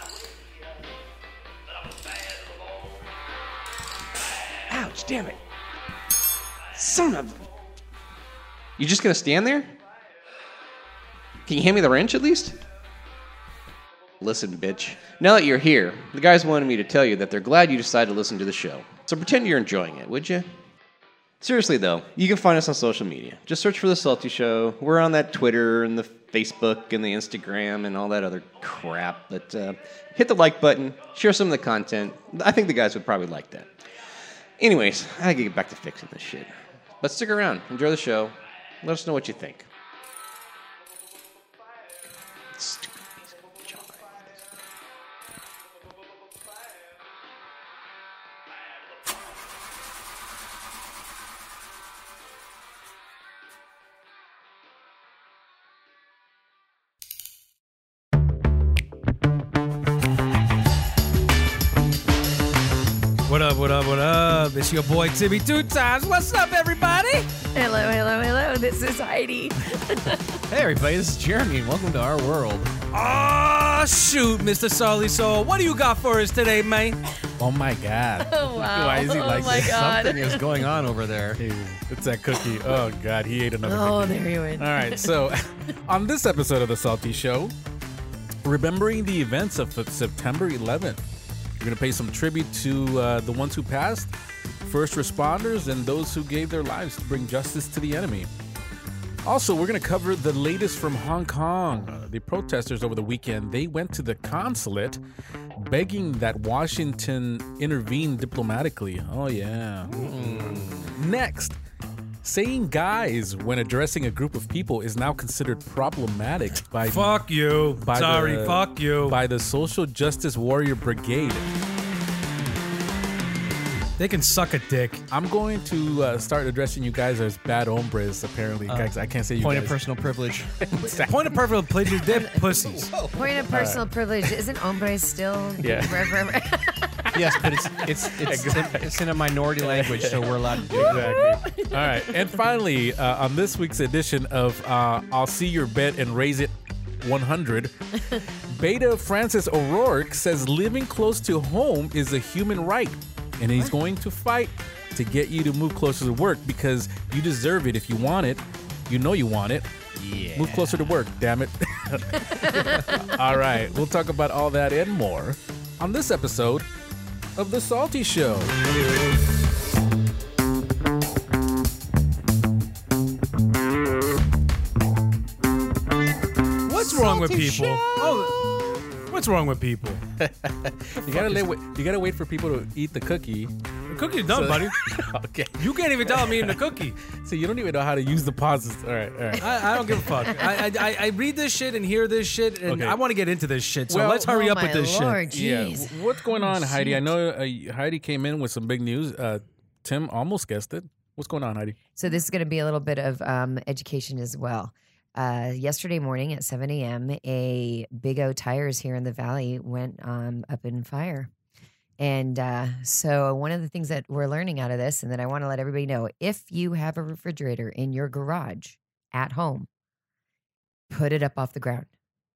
Ouch, damn it. Son of... You just gonna stand there? Can you hand me the wrench at least? Listen, bitch. Now that you're here, the guys wanted me to tell you that they're glad you decided to listen to the show. So pretend you're enjoying it, would you? Seriously, though, you can find us on social media. Just search for The Salty Show. We're on that Twitter and the Facebook and the Instagram and all that other crap. But hit the like button, share some of the content. I think the guys would probably like that. Anyways, I gotta get back to fixing this shit. But stick around, enjoy the show. Let us know what you think. Stupid piece of junk. What up, what up, what up? It's your boy Timmy Two Times. What's up, everybody? Hello, hello, hello. This is Heidi. Hey, everybody, this is Jeremy, and welcome to our world. Oh, shoot, Mr. Solly Soul. What do you got for us today, man? Oh, my God. Oh, wow. Why is he like my this? God. Something is going on over there. It's that cookie. Oh, God, he ate another Oh, cookie. there you went. All right, so on this episode of The Salty Show, remembering the events of September 11th, we're going to pay some tribute to the ones who passed, first responders, and those who gave their lives to bring justice to the enemy. Also, we're going to cover the latest from Hong Kong. The protesters over the weekend, they went to the consulate begging that Washington intervene diplomatically. Oh, yeah. Next, saying guys when addressing a group of people is now considered problematic by Fuck you. by Sorry, the- fuck you. by the Social Justice Warrior Brigade. They can suck a dick. I'm going to start addressing you guys as bad hombres, apparently. Guys, I can't say you Point guys. of personal privilege. Point of perfect pleasure, they're pussies. Point of personal privilege. Isn't hombre still? Yeah. Yes, but it's in a minority language, so we're allowed to do it. Exactly. All right. And finally, on this week's edition of I'll See Your Bet and Raise It 100, Beta Francis O'Rourke says living close to home is a human right. And he's going to fight to get you to move closer to work because you deserve it if you want it. You know you want it. Yeah. Move closer to work, damn it. All right. We'll talk about all that and more on this episode of The Salty Show. What's wrong with people? Oh, what's wrong with people? You gotta wait for people to eat the cookie. The cookie's done, buddy. Okay. You can't even tell I'm eating the cookie. So you don't even know how to use the pauses. All right. I don't give a fuck. I read this shit and hear this shit, and Okay. I want to get into this shit. So Well- let's hurry Oh, up with my this Lord, shit. Yeah. jeez. What's going on, Heidi? I know Heidi came in with some big news. Tim almost guessed it. What's going on, Heidi? So this is going to be a little bit of education as well. Yesterday morning at 7 a.m., a Big O Tires here in the Valley went up in fire. And so one of the things that we're learning out of this, and that I want to let everybody know, if you have a refrigerator in your garage at home, put it up off the ground.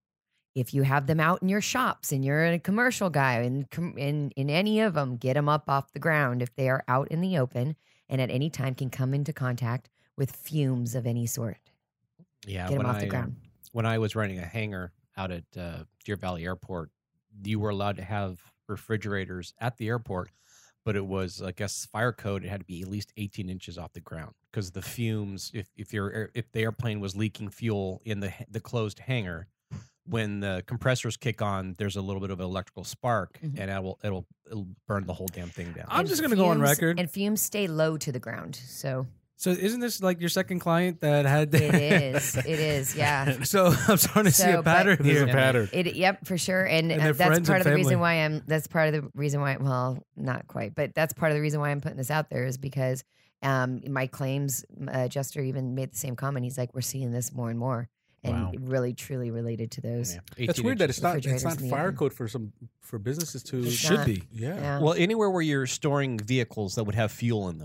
If you have them out in your shops and you're a commercial guy in any of them, get them up off the ground if they are out in the open and at any time can come into contact with fumes of any sort. Yeah, Get them off the ground. When I was running a hangar out at Deer Valley Airport, you were allowed to have refrigerators at the airport, but it was, I guess, fire code. It had to be at least 18 inches off the ground because the fumes. If the airplane was leaking fuel in the closed hangar, when the compressors kick on, there's a little bit of an electrical spark, and it'll burn the whole damn thing down. I'm And just gonna go on record. And fumes stay low to the ground. So So isn't this like your second client that had? it is. It is. Yeah. So I'm starting to see So, a pattern but- There's here. a pattern. Yep, for sure. And And their that's friends part and of the reason family. why that's part of the reason why, well, not quite, but that's part of the reason why I'm putting this out there is because my claims adjuster even made the same comment. He's like, we're seeing this more and more. And Wow. it really, truly related to those. Yeah, That's 18 weird that inches. it's not Refrigerators in the fire oven. code for businesses to. It's should not. be. Yeah. Yeah. Well, anywhere where you're storing vehicles that would have fuel in them.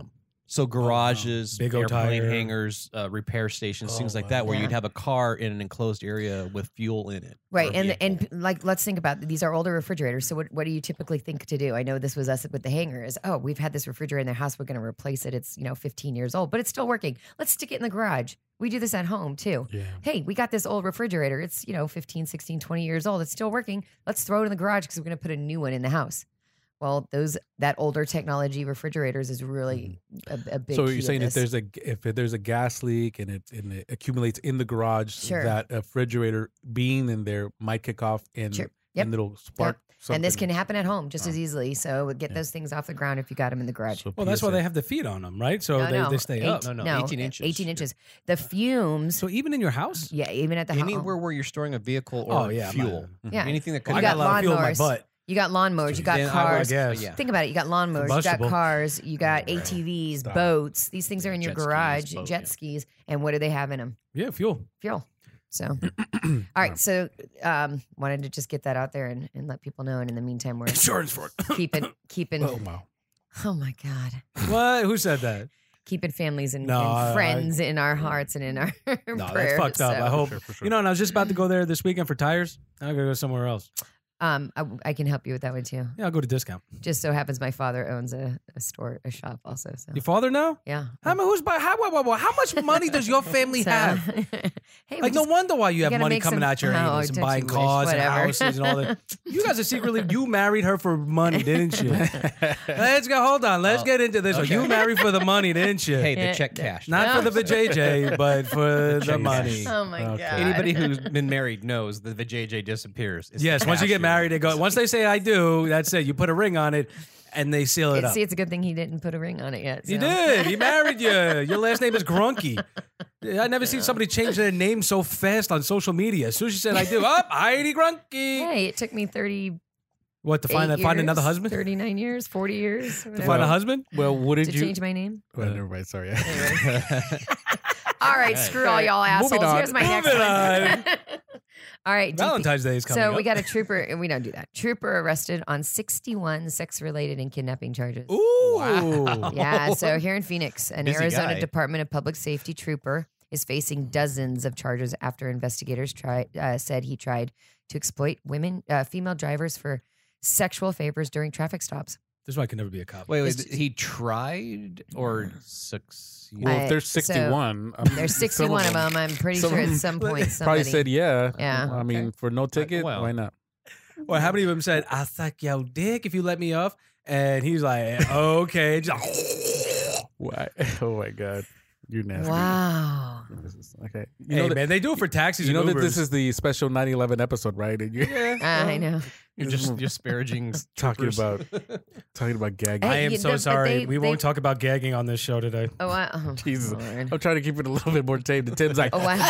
So garages, Big O airplane tire. hangars, repair stations, things Oh, like that, where yeah. you'd have a car in an enclosed area with fuel in it. Right, or a and vehicle. like let's think about these are older refrigerators. So what do you typically think to do? I know this was us with the hangers. Oh, we've had this refrigerator in the house. We're going to replace it. It's 15 years old, but it's still working. Let's stick it in the garage. We do this at home too. Yeah. Hey, we got this old refrigerator. It's 15, 16, 20 years old. It's still working. Let's throw it in the garage because we're going to put a new one in the house. Well, that older technology refrigerators is really a big. So key you're of saying this. if there's a gas leak and it accumulates in the garage, Sure. that a refrigerator being in there might kick off and Sure. Yep. and it'll spark something. and this can happen at home just as easily. So get those things off the ground if you got them in the garage. So Well, that's why PSA. they have the feet on them, right? So No, they stay up. No, 18 inches. 18 inches. The fumes. So even in your house? Yeah, even at the house. Anywhere where you're storing a vehicle or Oh, yeah, fuel. Yeah. Anything that could Well, I You got a got lot of fuel in my lawnmowers. butt. You got lawnmowers. You got Then I would cars. guess. Yeah. Think about it. You got lawnmowers. You got Combustible. cars. You got ATVs, Stop. boats. These things are in your Jet skis, garage. boat, jet yeah. skis. And what do they have in them? Yeah, fuel. Fuel. So, all right. So, wanted to just get that out there and let people know. And in the meantime, we're Insurance for it. keeping. Oh wow. Oh my God. What? Who said that? Keeping families and, No, and I- friends in our hearts and in our No, prayers. that's fucked up. So, I hope. For sure. You know, and I was just about to go there this weekend for tires. I'm going to go somewhere else. I can help you with that one too. Yeah, I'll go to discount. Just so happens my father owns a shop also. So Your father now? yeah. How much money does your family So- have? hey, Like, no wonder why you have gotta money make coming some- out your Oh, anus and don't buying you wish? cars and Whatever. houses and all that. You guys are secretly, you married her for money, didn't you? Let's go, hold on. Let's get into this. okay. You married for the money, didn't you? Hey, Yeah. the check cash. Not for the vajayjay, but for the check money. cash. Oh my Okay. god. Anybody who's been married knows that the JJ disappears. It's Yes, the once you cash get married, they go, once they say I do, that's it. You put a ring on it and they seal it up. See, it's a good thing he didn't put a ring on it yet. He so. did. He married you. Your last name is Grunky. I never seen somebody change their name so fast on social media. As soon as she said I do, up, Heidi Grunky. Hey, it took me 30 What, to find another husband? 39 years, 40 years, To whatever, find a husband? Well, what to did you? change my name. Well, never mind. Sorry. All right, screw all y'all assholes. Moving on. Here's my next Moving one. All right, DP. Valentine's Day is coming So up. we got a trooper, and we don't do that. Trooper arrested on 61 sex-related and kidnapping charges. Ooh. Wow. Yeah, so here in Phoenix, an Busy Arizona guy. Department of Public Safety trooper is facing dozens of charges after investigators said he tried to exploit female drivers for sexual favors during traffic stops. This is why I can never be a cop. Wait, It's- he tried or succeeded? Well, if there's So, 61, There's 61 of them. I'm pretty some sure of at them some point probably somebody. said yeah. Yeah. I mean, for no ticket, well. why not? Or how many of them said, I'll suck your dick if you let me off? And he's like, okay. Just like, Why? Oh my God, you're nasty. Wow. This is- okay. hey, man, they do it for taxis You know and that Ubers. this is the special 9/11 episode, right? And you're I know. You're just disparaging talking troopers. about gagging. I Hey, am you so know, but sorry. they- we won't talk about gagging on this show today. Oh, wow. Jesus. Lord. I'm trying to keep it a little bit more tame. And Tim's like, Oh, wow.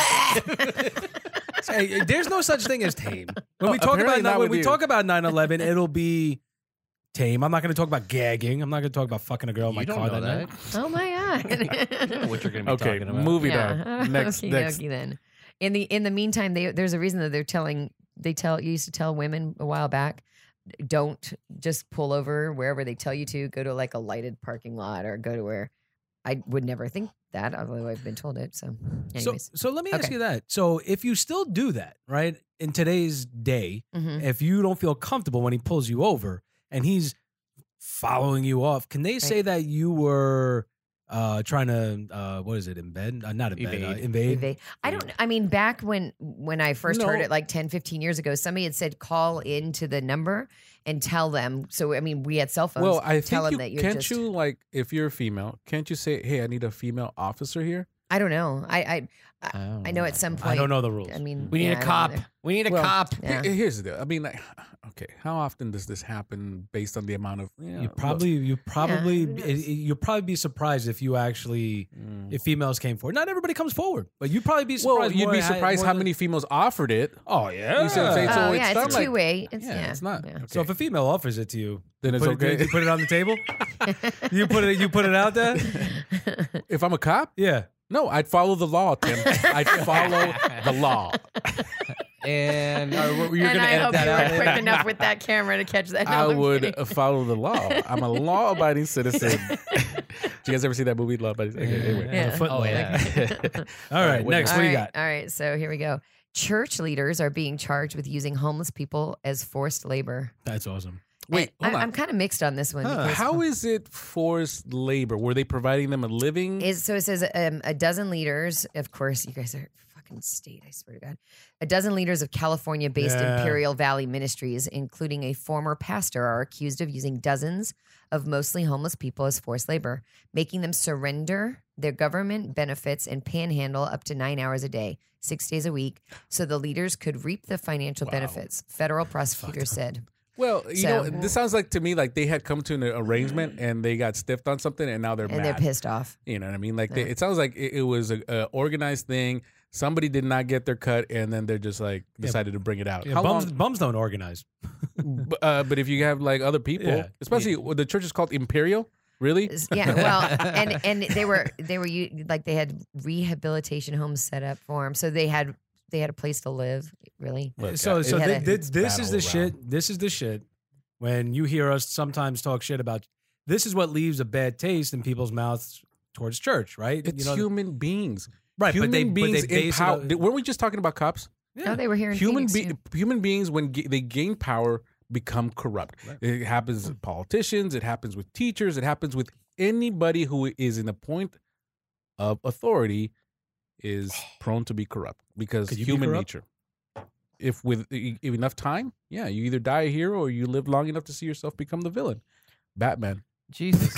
Hey, there's no such thing as tame. When we Oh, talk apparently not about when with we you. talk about 9/11, it'll be tame. I'm not going to talk about gagging. I'm not going to talk about fucking a girl in my You don't car know that night. Oh, my You don't know God. what you're going to be okay, talking about. moving Yeah. on. Next. Okey-dokey then. In the meantime, there's a reason that you used to tell women a while back, don't just pull over wherever they tell you to. Go to like a lighted parking lot or go to where I would never think that, although I've been told it. So, anyways, So let me ask Okay. you that. So if you still do that, right, in today's day, Mhm. if you don't feel comfortable when he pulls you over and he's following you off, can they say that you were trying to what is it, embed? Not embed, invade. I don't. I mean, back when I first heard No. it, like 10, 15 years ago, somebody had said call into the number and tell them. So I mean, we had cell phones. Well, I tell think them that you're can't just. you, like, if you're a female, can't you say, hey, I need a female officer here? I don't know. I know at some point. I don't know the rules. I mean, We need yeah, a I don't cop. either. We need a Well, cop. Yeah. Here's the deal. I mean, like, okay, how often does this happen based on the amount of You probably who knows? you'll probably be surprised if you actually if females came forward. Not everybody comes forward, but you'd probably be surprised. Well, you'd more be surprised more how than- many females offered it. Oh yeah. You see what I'm saying? So Oh it's yeah, not it's a like- two-way. It's, Yeah, it's not. yeah. Okay. So if a female offers it to you, Then it's put okay. You put it on the table. You put it out there. If I'm a cop, Yeah. no, I'd follow the law, Tim. I'd follow the law. And you're going And to I edit hope that you out. were quick enough with that camera to catch that. No, I I'm would kidding. follow the law. I'm a law-abiding citizen. you guys ever see that movie, Love? Okay, anyway. Yeah. Footloose. Oh, yeah. All right, next, what do you got? All right, so here we go. Church leaders are being charged with using homeless people as forced labor. That's awesome. Wait, hold on. I'm kind of mixed on this one. because How is it forced labor? Were they providing them a living? So it says a dozen leaders. Of course, you guys are fucking state. I swear to God, a dozen leaders of California-based Yeah. Imperial Valley Ministries, including a former pastor, are accused of using dozens of mostly homeless people as forced labor, making them surrender their government benefits and panhandle up to 9 hours a day, 6 days a week, so the leaders could reap the financial benefits. Federal prosecutors said. Well, you So- know, this sounds like to me like they had come to an arrangement and they got stiffed on something and now they're And mad. they're pissed off. You know what I mean? Like it sounds like it was a organized thing. Somebody did not get their cut, and then they're just like decided to bring it out. Yeah, How bums don't organize. but if you have like other people, Yeah. especially the church is called Imperial, really? Yeah, well, and they were like they had rehabilitation homes set up for them, so they had a place to live. Really, Look, So Yeah, that- this is the battle shit. This is the shit. When you hear us sometimes talk shit about, this is what leaves a bad taste in people's mouths towards church, right? It's human beings. right? Human but beings they base in power. it on- Weren't we just talking about cops? no, they were here in Human Phoenix, human beings, when they gain power, become corrupt. It happens with politicians. It happens with teachers. It happens with anybody who is in a point of authority is prone to be corrupt because Could you be human corrupt? nature. If with enough time, yeah, you either die a hero or you live long enough to see yourself become the villain. Batman. Jesus.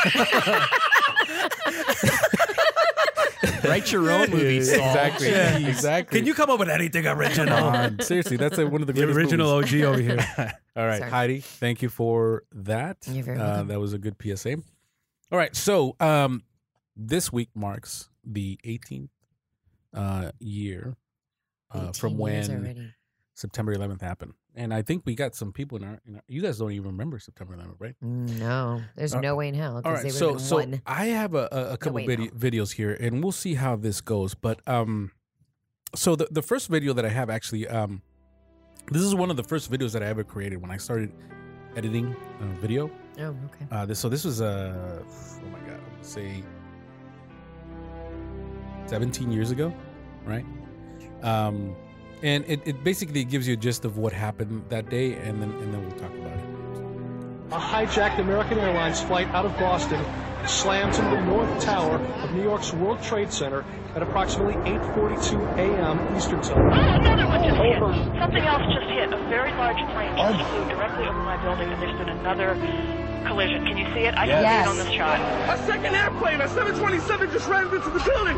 Write your own movie, Saul. Exactly. Yeah. Exactly. Can you come up with anything original? Come on. Seriously, that's one of the The greatest original movies. OG over here. All right, Sorry. Heidi, thank you for that. You're very welcome. That was a good PSA. All right, so this week marks the 18th year 18 from years when already. September 11th happened. And I think we got some people in our you guys don't even remember September 11th, right? No, there's no way in hell All because right, they would so have won. I have a couple way in hell. videos here, and we'll see how this goes. But so the first video that I have actually, this is one of the first videos that I ever created when I started editing video. Oh, okay. This was oh my god, I would say 17 years ago, right? And it basically gives you a gist of what happened that day, and then we'll talk about it. A hijacked American Airlines flight out of Boston slams into the North Tower of New York's World Trade Center at approximately 8:42 a.m. Eastern Time. Another one just hit. Something else just hit. A very large plane just flew directly over my building, and there's been another collision. Can you see it? I can see it on this shot. A second airplane, a 727, just ran into the building.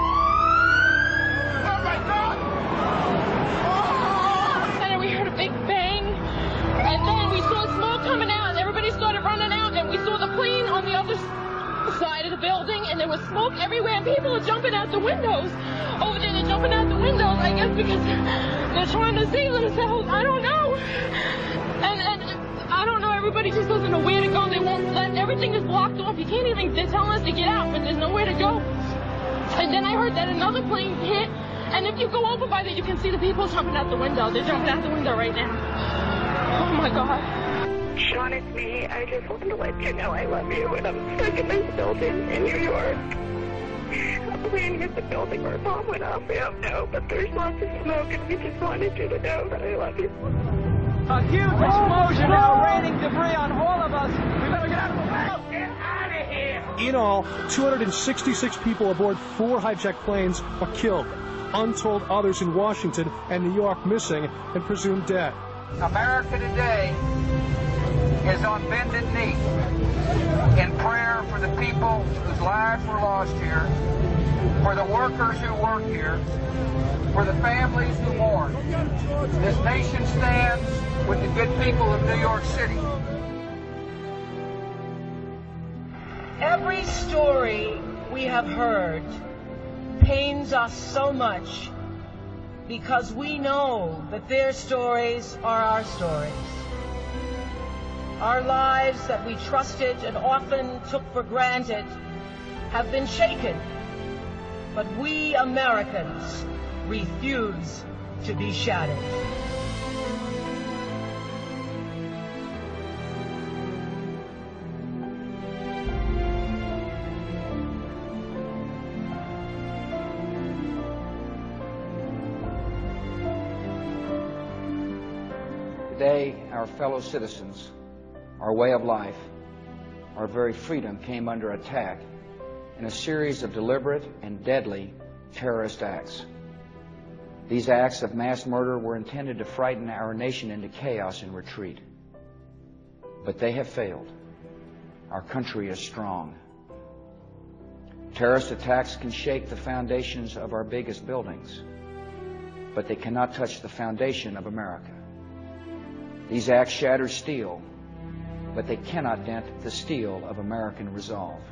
Oh my God! And we heard a big bang, and then we saw smoke coming out, and everybody started running out, and we saw the plane on the other side of the building, and there was smoke everywhere, and people are jumping out the windows. Over there, they're jumping out the windows, I guess because they're trying to save themselves. I don't know. And I don't know, everybody just doesn't know where to go. They won't let, everything is blocked off. You can't even, they're telling us to get out, but there's nowhere to go. And then I heard that another plane hit, and if you go over by there, you can see the people jumping out the window. They're jumping out the window right now. Oh my God. Sean, it's me. I just wanted to let you know I love you, and I'm stuck in this building in New York. A plane hit the building or a bomb went off. We don't know, but there's lots of smoke, and we just wanted you to know that I love you. A huge explosion now, raining debris on all of us. We better get out of the way. Get out of here! In all, 266 people aboard 4 hijacked planes are killed. Untold others in Washington and New York missing and presumed dead. America today is on bended knee in prayer for the people whose lives were lost here, for the workers who work here, for the families who mourn. This nation stands with the good people of New York City. Every story we have heard pains us so much because we know that their stories are our stories. Our lives that we trusted and often took for granted have been shaken, but we Americans refuse to be shattered. day, our fellow citizens, our way of life, our very freedom came under attack in a series of deliberate and deadly terrorist acts. These acts of mass murder were intended to frighten our nation into chaos and retreat. But they have failed. Our country is strong. Terrorist attacks can shake the foundations of our biggest buildings, but they cannot touch the foundation of America. These acts shatter steel, but they cannot dent the steel of American resolve.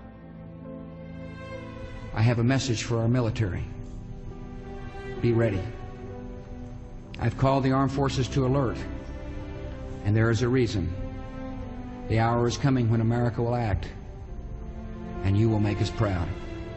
I have a message for our military. Be ready. I've called the armed forces to alert, and there is a reason. The hour is coming when America will act, and you will make us proud.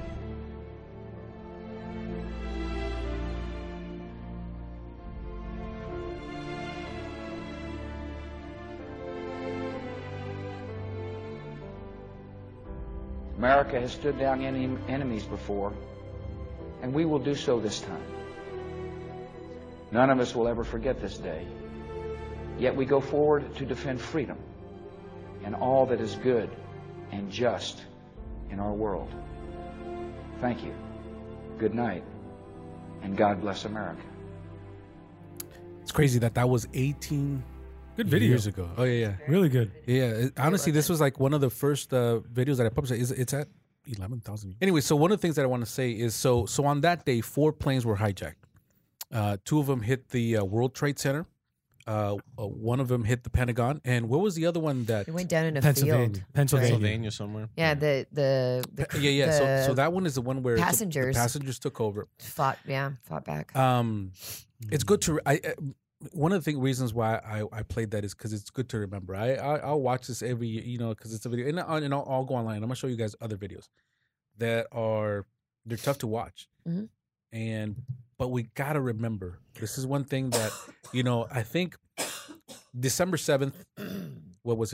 America has stood down enemies before, and we will do so this time. None of us will ever forget this day. Yet we go forward to defend freedom and all that is good and just in our world. Thank you. Good night, and God bless America. It's crazy that was 18 Good video. years ago. Oh, yeah. Really good. Yeah, honestly, this was like one of the first videos that I published. It's at 11,000. Anyway, so one of the things that I want to say is, so on that day, 4 planes were hijacked. 2 of them hit the World Trade Center. One of them hit the Pentagon. And what was the other one that? It went down in a Pennsylvania. field. Pennsylvania somewhere. Yeah, the So that one is the one where the passengers took over. Fought back. It's good to. One of the reasons why I played that is because it's good to remember. I'll watch this every year, because it's a video, and I'll go online. I'm gonna show you guys other videos that they're tough to watch, but we gotta remember this is one thing that I think December 7th, what was it,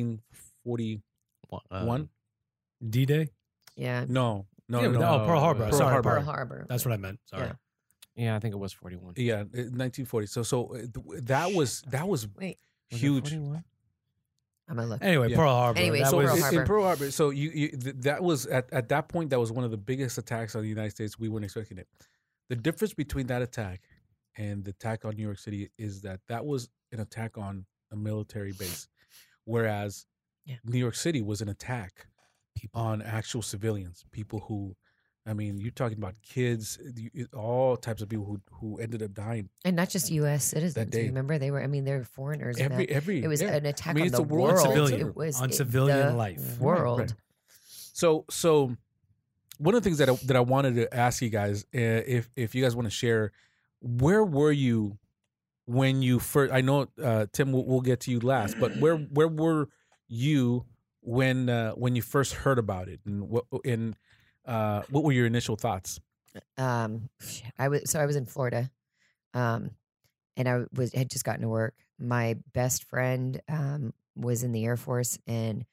1941? D-Day? Yeah. No. Pearl Harbor. Sorry, Pearl Harbor. That's what I meant. Sorry. Yeah, I think it was 41. Yeah, 1940. So that was Wait, huge. I'm gonna look. Anyway, Pearl Harbor. Anyway, that so was, Pearl Harbor. in Pearl Harbor. So that was at that point, that was one of the biggest attacks on the United States. We weren't expecting it. The difference between that attack and the attack on New York City is that was an attack on a military base, whereas New York City was an attack on actual civilians, people who. I mean, you're talking about kids, all types of people who ended up dying, and not just U.S. citizens. That day. Remember, they were foreigners. It was an attack on it's the a world world. civilian. It was on civilian the life. world. Right. So one of the things that I wanted to ask you guys, if you guys want to share, where were you when you first? I know Tim, we'll get to you last, but where were you when you first heard about it, and what were your initial thoughts? I was in Florida, and I had just gotten to work. My best friend was in the Air Force, and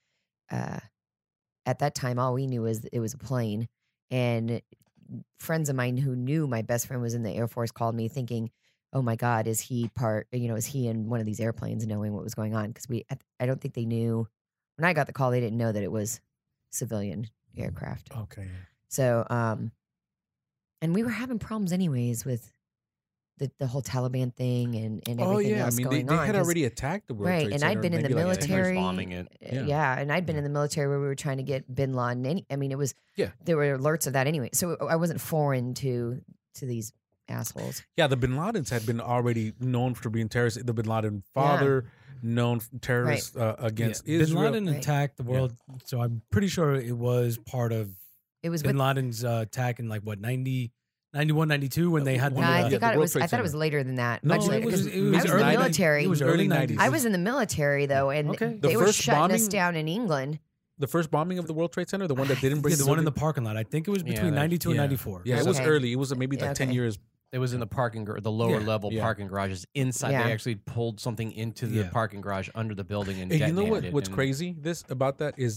at that time, all we knew was it was a plane. And friends of mine who knew my best friend was in the Air Force called me, thinking, "Oh my God, is he is he in one of these airplanes?" Knowing what was going on, because I don't think they knew. When I got the call, they didn't know that it was civilian aircraft. Okay. So, and we were having problems anyways with the whole Taliban thing and everything else going on. They had already attacked the World right, Trade and Center, I'd been in the maybe military, bombing it. Yeah, and I'd been in the military where we were trying to get Bin Laden. It was there were alerts of that anyway. So I wasn't foreign to these assholes. Yeah, the Bin Ladens had been already known for being terrorists. The Bin Laden father, known terrorist against Israel. Bin Laden attacked the world, so I'm pretty sure it was part of Bin Laden's attack in 91, 92 when they had. I thought it was later than that. No, it was early. I was in the military. It was early 90s. I was in the military though, and they were shutting us down in England. The first bombing of the World Trade Center, the one that didn't bring the one in the parking lot. I think it was between 92 and 94. Yeah, it was early. It was maybe 10 years. It was in the the lower level parking garages inside. They actually pulled something into the parking garage under the building and detonated you know it. What's crazy about that is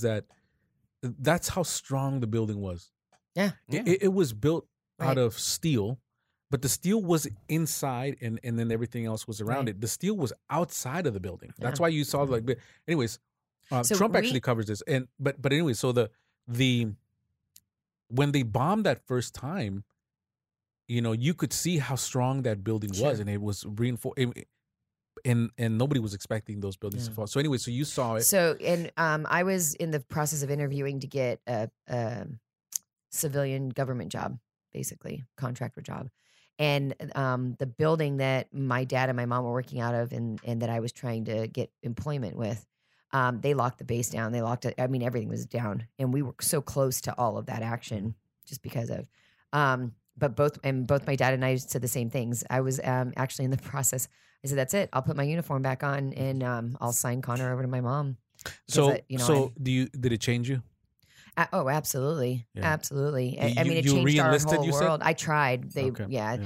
that's how strong the building was. Yeah. It was built out of steel, but the steel was inside, and then everything else was around it. The steel was outside of the building. That's why you saw like. Anyways, So Trump actually covers this, and but anyway, so the when they bombed that first time, you know, you could see how strong that building was, and it was reinforced. And nobody was expecting those buildings to fall. So anyway, so you saw it. So, and I was in the process of interviewing to get a civilian government job, basically contractor job. And the building that my dad and my mom were working out of and that I was trying to get employment with, they locked the base down. They locked it. I mean, everything was down. And we were so close to all of that action just because of, but both my dad and I said the same things. I was actually in the process. I said, that's it. I'll put my uniform back on and I'll sign Connor over to my mom. So, did it change you? Oh, absolutely. Yeah. Absolutely. You- I mean, it you changed our re-enlisted, whole you said? world. I tried. They, Okay. yeah.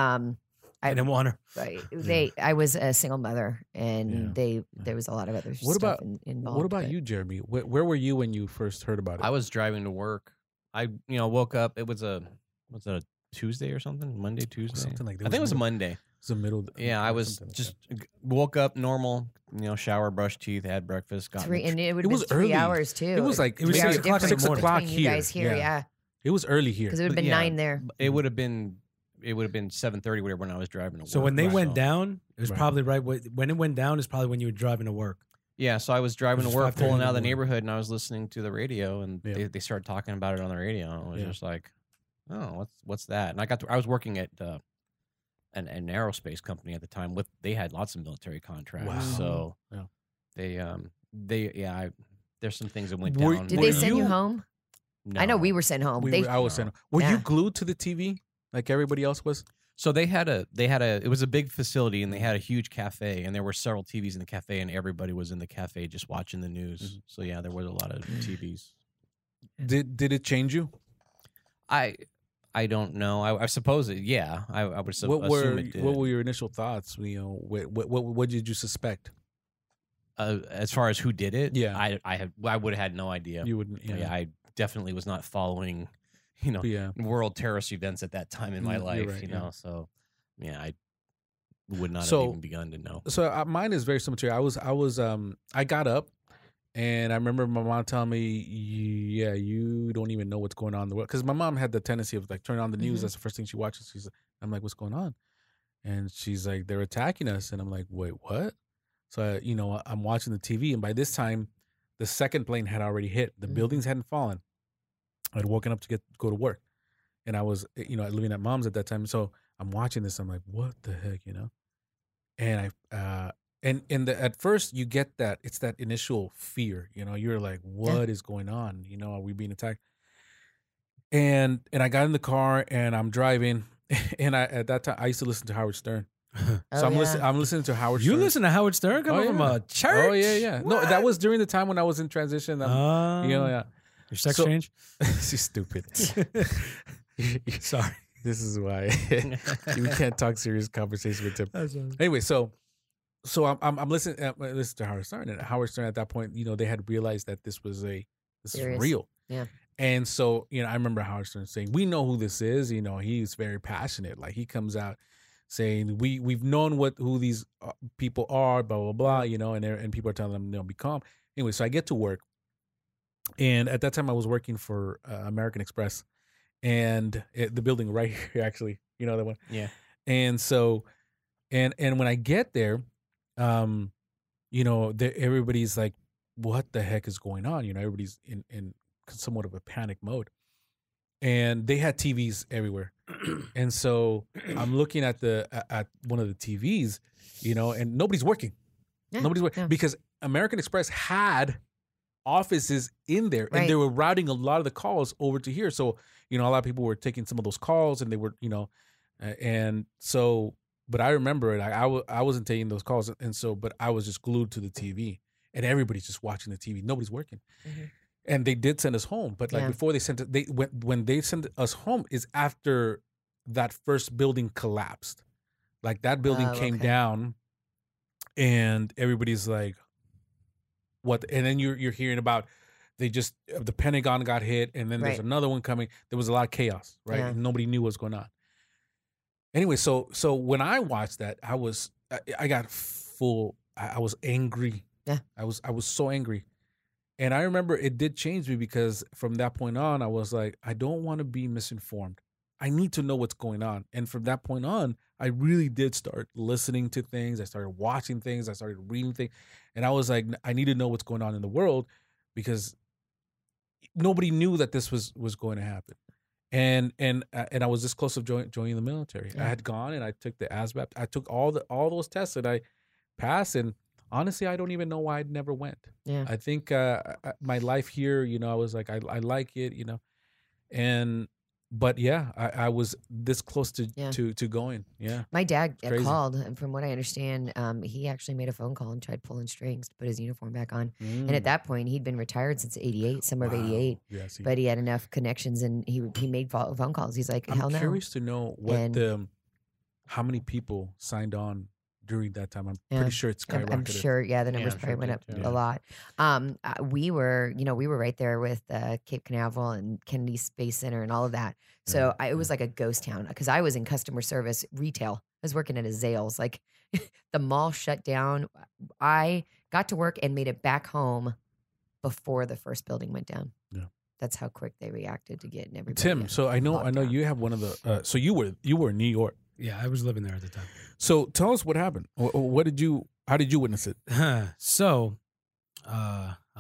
I didn't want her. I was a single mother and there was a lot of other stuff involved. What about you, Jeremy? Where were you when you first heard about it? I was driving to work. I woke up. It was a Tuesday or something? Monday, Tuesday? Something like that. I think it was a Monday. It was the middle. Yeah, I was just woke up normal, shower, brush teeth, had breakfast, got and it would It have was been 3 early. hours too. It was like 3 hours 6 o'clock in the difference morning. between here. You guys here, yeah. It was early here. Because it would have been 9 there. It would have been 7:30 whatever when I was driving to work. So when they went So- down, it was Right. probably when it went down is probably when you were driving to work. Yeah, so I was driving It to was work, 5:30 pulling in out of the the morning. neighborhood, and I was listening to the radio, and Yeah. they started talking about it on the radio, and I was Yeah. just like, "Oh, what's that?" And I was working at an aerospace company at the time. They had lots of military contracts, Wow. so Yeah. there's some things that went Were- down. Did Were they send you you- home? No. I know we were sent home. I was saying, were you Yeah. glued to the TV like everybody else was? So it was a big facility, and they had a huge cafe, and there were several TVs in the cafe, and everybody was in the cafe just watching the news. Mm-hmm. So yeah, there was a lot of TVs. Did it change you? I don't know. I suppose it. Yeah, I would What assume it did. were your initial thoughts? What did you suspect? As far as who did it, Yeah. I would have had no idea. You wouldn't. Yeah. I definitely was not following, Yeah. world terrorist events at that time in my You're life. right, yeah. So yeah, I would not So- have even begun to know. So mine is very similar to you. I got up, and I remember my mom telling me, "Yeah, you don't even know what's going on in the world." Because my mom had the tendency of like turning on the news. That's the first thing she watches. I'm like, "What's going on?" And she's like, "They're attacking us." And I'm like, "Wait, what?" So I'm watching the TV, and by this time, the second plane had already hit. The buildings hadn't fallen. I'd woken up to go to work, and I was living at mom's at that time. So I'm watching this. I'm like, "What the heck?" And at first you get that it's that initial fear. You're like, "What is going on? Are we being attacked?" And I got in the car and I'm driving, and at that time I used to listen to Howard Stern. So I'm listening to Howard You Stern. listen to Howard Stern coming from a church? Oh yeah. No, that was during the time when I was in transition. Yeah. Your sex So- change? She's stupid. Sorry. This is why we can't talk serious conversation with him. Anyway, so I'm listening to Howard Stern, and Howard Stern at that point, they had realized that this was Serious. real. Yeah. And so, I remember Howard Stern saying, "We know who this is." He's very passionate. Like he comes out saying, "We've known who these people are, blah blah blah," and people are telling them, "Be calm." Anyway, so I get to work, and at that time I was working for American Express, and the building right here, actually, that one. Yeah. And so, and when I get there, everybody's like, "What the heck is going on?" Everybody's in somewhat of a panic mode, and they had TVs everywhere, and so I'm looking at at one of the TVs, and nobody's working. Yeah, Nobody's working yeah. because American Express had offices in there, and Right. they were routing a lot of the calls over to here. So a lot of people were taking some of those calls, and they were and so. But I remember it. I wasn't taking those calls, and so but I was just glued to the TV, and everybody's just watching the TV. Nobody's working. And they did send us home, but like Yeah. before they sent it, when they sent us home is after that first building collapsed. Like that building came okay. down, and everybody's like, "What?" And then you're hearing about the Pentagon got hit, and then there's Right. another one coming. There was a lot of chaos, right? Yeah. And nobody knew what was going on. Anyway, so when I watched that, I got full. I was angry. Yeah. I was so angry, and I remember it did change me because from that point on, I was like, I don't want to be misinformed. I need to know what's going on, and from that point on, I really did start listening to things. I started watching things. I started reading things, and I was like, I need to know what's going on in the world because nobody knew that this was going to happen. And I was this close to joining the military. Yeah. I had gone and I took the ASVAB. I took all those tests and I passed. And honestly, I don't even know why I never went. Yeah. I think my life here, I was like, I like it, but yeah, I was this close to going. Yeah. My dad Crazy. called, and from what I understand, he actually made a phone call and tried pulling strings to put his uniform back on. And at that point, he'd been retired since '88, summer of '88. Yes, but he had enough connections, and he made phone calls. He's like, hell no. I'm curious to know how many people signed on during that time. I'm pretty sure it's skyrocketed. I'm sure, the numbers probably went up a lot. We were right there with Cape Canaveral and Kennedy Space Center and all of that. So it was like a ghost town because I was in customer service retail. I was working at a Zales. Like the mall shut down. I got to work and made it back home before the first building went down. Yeah. That's how quick they reacted to getting everybody. Tim, so I know you have one of the. So you were in New York. Yeah, I was living there at the time. So tell us what happened. How did you witness it? So, I'll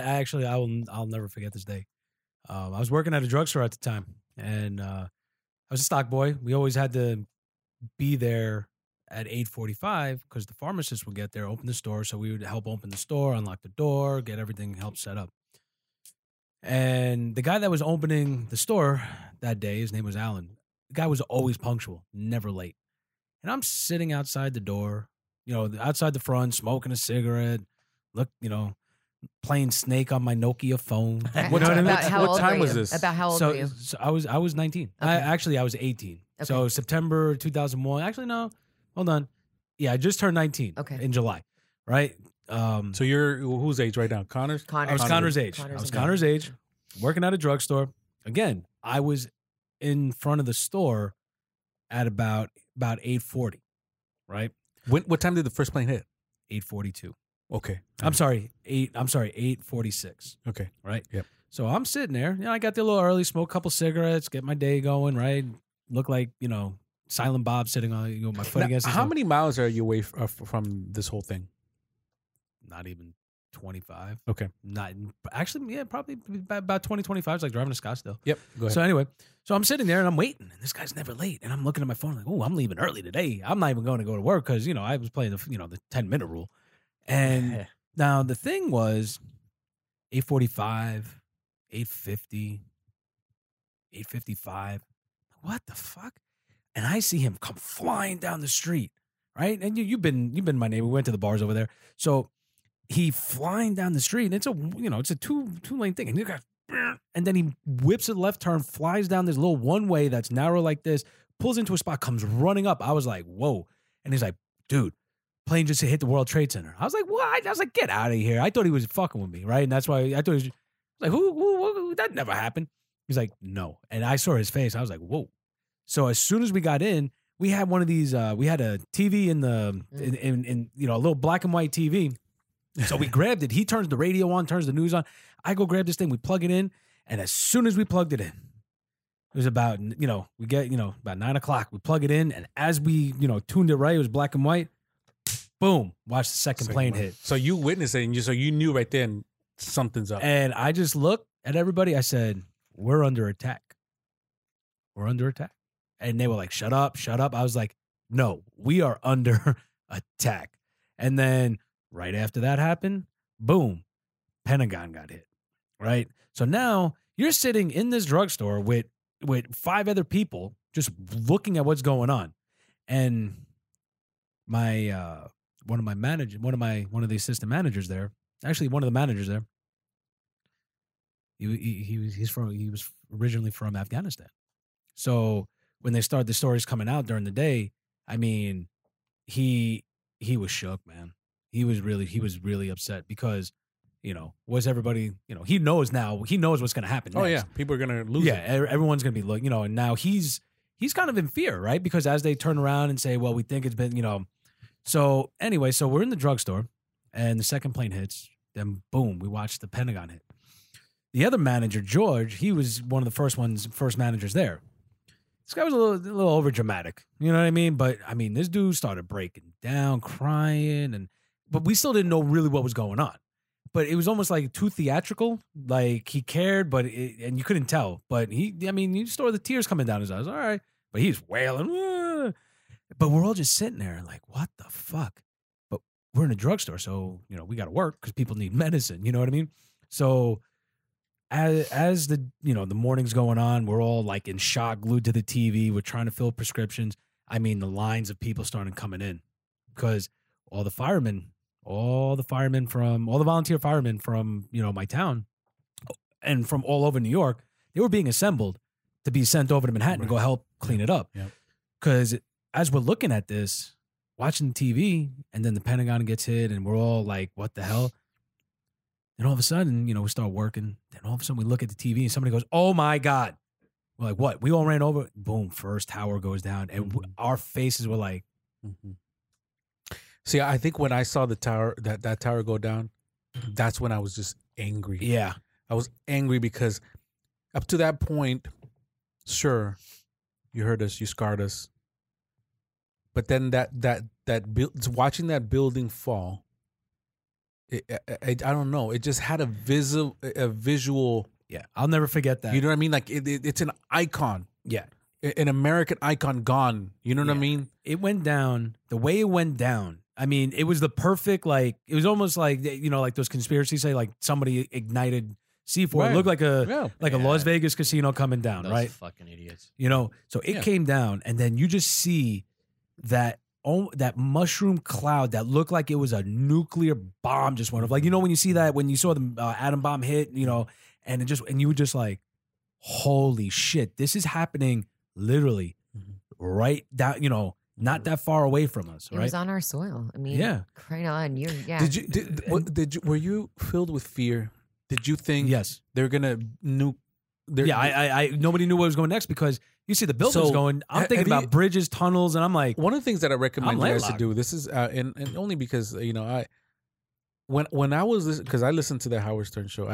never forget this day. I was working at a drugstore at the time, and I was a stock boy. We always had to be there at 8:45 because the pharmacist would get there, open the store. So we would help open the store, unlock the door, get everything helped set up. And the guy that was opening the store that day, his name was Alan. The guy was always punctual, never late. And I'm sitting outside the door, outside the front, smoking a cigarette, playing Snake on my Nokia phone. What time was this? About how old were you? So I was 19. Okay. I was 18. Okay. So September 2001. Actually, no. Hold on. Yeah, I just turned 19 in July, right? So you're whose age right now? Connor's? I was Connor's age. I was Connor's age, working at a drugstore. Again, I was in front of the store at about 8:40, right? What time did the first plane hit? 8:42. Okay. I'm sorry, 8:46. Okay. Right? Yep. So I'm sitting there, I got there a little early, smoke a couple cigarettes, get my day going, right? Look like, Silent Bob sitting on my foot against his How many miles are you away from this whole thing? Not even 25. Okay. Probably about 20, 25. It's like driving to Scottsdale. Yep. Go ahead. So anyway, I'm sitting there and I'm waiting, and this guy's never late. And I'm looking at my phone like, oh, I'm leaving early today. I'm not even going to go to work because, I was playing the 10-minute rule. And now the thing was 8:45, 8:50, 8:55. What the fuck? And I see him come flying down the street, right? And you've been my neighbor. We went to the bars over there. So he flying down the street, and it's a two-lane thing. And then he whips a left turn, flies down this little one-way that's narrow like this, pulls into a spot, comes running up. I was like, whoa. And he's like, dude, plane just hit the World Trade Center. I was like, what? I was like, get out of here. I thought he was fucking with me, right? And that's why I thought he was like, who? That never happened. He's like, no. And I saw his face. I was like, whoa. So as soon as we got in, we had one of these, we had a TV in a little black and white TV. So we grabbed it. He turns the radio on, turns the news on. I go grab this thing. We plug it in. And as soon as we plugged it in, it was about, we get, about 9 o'clock. We plug it in. And as we, tuned it right, it was black and white. Boom. Watch the second plane hit. So you witnessed it, and so you knew right then something's up. And I just looked at everybody. I said, we're under attack. We're under attack. And they were like, shut up, shut up. I was like, no, we are under attack. And then right after that happened, boom, Pentagon got hit, right? So now you're sitting in this drugstore with 5 other people just looking at what's going on. And my one of the assistant managers there, actually one of the managers there, he was originally from Afghanistan. So when they started the stories coming out during the day, I mean, he was shook, man. He was really upset because, was everybody, he knows what's going to happen next. Oh yeah, people are going to lose. Yeah, everyone's going to be and now he's he's kind of in fear, right? Because as they turn around and say, well, we think it's been, So anyway, so we're in the drugstore and the second plane hits. Then boom, we watch the Pentagon hit. The other manager, George, he was one of the first managers there. This guy was a little over dramatic. You know what I mean? But I mean, this dude started breaking down, crying, but we still didn't know really what was going on. But it was almost like too theatrical. Like he cared, and you couldn't tell. But you saw the tears coming down his eyes. All right. But he's wailing. Wah. But we're all just sitting there like, what the fuck? But we're in a drugstore. So, we got to work because people need medicine. You know what I mean? So as the morning's going on, we're all like in shock, glued to the TV. We're trying to fill prescriptions. I mean, the lines of people started coming in because all the volunteer firemen from, my town and from all over New York, they were being assembled to be sent over to Manhattan to go help clean it up. Because as we're looking at this, watching the TV, and then the Pentagon gets hit and we're all like, what the hell? And all of a sudden, we start working. Then all of a sudden we look at the TV and somebody goes, oh my God. We're like, what? We all ran over. Boom, first tower goes down. And our faces were like. See, I think when I saw the tower, that tower go down, that's when I was just angry. Yeah. I was angry because up to that point, sure, you hurt us, you scarred us. But then watching that building fall, I don't know. It just had a visual. Yeah, I'll never forget that. You know what I mean? Like it's an icon. Yeah, an American icon gone. You know what I mean? It went down the way it went down. I mean, it was the perfect, like, it was almost like, like those conspiracies say, like somebody ignited C4. Right. It looked like a Las Vegas casino coming down, Those right? fucking idiots. So it came down, and then you just see that mushroom cloud that looked like it was a nuclear bomb just went off. Like, when you see that, when you saw the atom bomb hit, and you were just like, holy shit, this is happening literally right down, not that far away from us, right? It was on our soil. I mean, crying on. Were you filled with fear? Did you think they're gonna nuke? I nobody knew what was going next because you see the buildings going. I'm thinking about bridges, tunnels, and I'm like, one of the things that I recommend you guys to do. This is and only because I when I was because I listened to the Howard Stern show.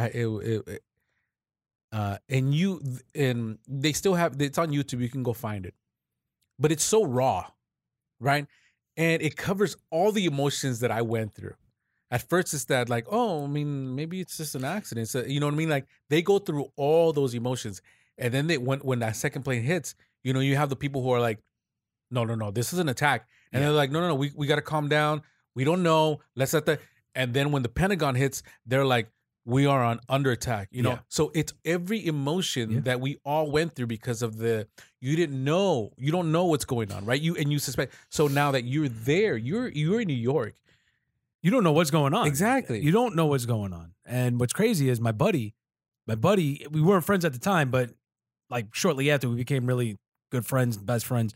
And they still have it's on YouTube. You can go find it, but it's so raw. Right. And it covers all the emotions that I went through. At first, it's that like, oh, I mean, maybe it's just an accident. So, you know what I mean? Like they go through all those emotions. And then when that second plane hits, you have the people who are like, no, this is an attack. And they're like, no, we got to calm down. We don't know. Let's let that. And then when the Pentagon hits, they're like, we are under attack, So it's every emotion that we all went through because of you don't know what's going on, right? You suspect. So now that you're there, you're in New York. You don't know what's going on. Exactly. You don't know what's going on. And what's crazy is my buddy, we weren't friends at the time, but like shortly after we became really good friends, best friends.